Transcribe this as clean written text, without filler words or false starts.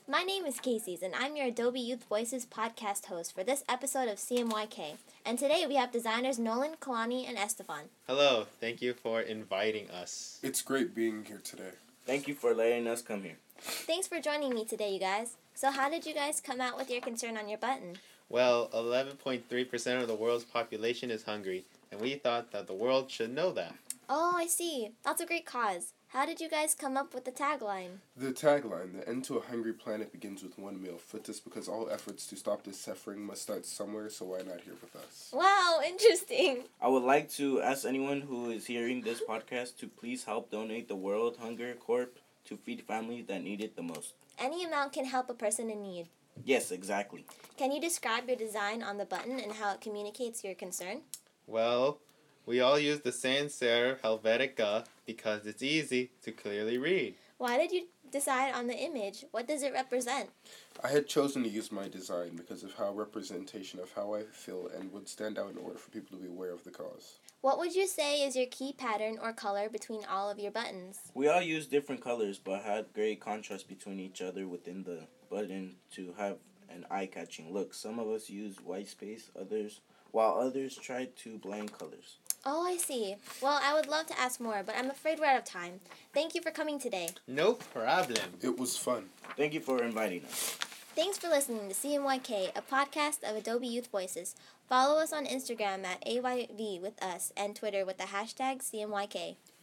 My name is Casey's, and I'm your Adobe Youth Voices podcast host for this episode of CMYK. And today we have designers Nolan, Kalani, and Estefan. Hello, thank you for inviting us. It's great being here today. Thank you for letting us come here. Thanks for joining me today, you guys. So how did you guys come out with your concern on your button? Well, 11.3% of the world's population is hungry, and we thought that the world should know that. Oh, I see. That's a great cause. How did you guys come up with the tagline? The tagline, "The end to a hungry planet begins with one meal," fits us because all efforts to stop this suffering must start somewhere, so why not here with us? Wow, interesting. I would like to ask anyone who is hearing this podcast to please help donate the World Hunger Corp to feed families that need it the most. Any amount can help a person in need. Yes, exactly. Can you describe your design on the button and how it communicates your concern? Well, we all use the sans serif Helvetica because it's easy to clearly read. Why did you decide on the image? What does it represent? I had chosen to use my design because of how representation of how I feel and would stand out in order for people to be aware of the cause. What would you say is your key pattern or color between all of your buttons? We all use different colors but had great contrast between each other within the button to have an eye-catching look. Some of us use white space, while others tried to blend colors. Oh, I see. Well, I would love to ask more, but I'm afraid we're out of time. Thank you for coming today. No problem. It was fun. Thank you for inviting us. Thanks for listening to CMYK, a podcast of Adobe Youth Voices. Follow us on Instagram at AYV with us and Twitter with the hashtag CMYK.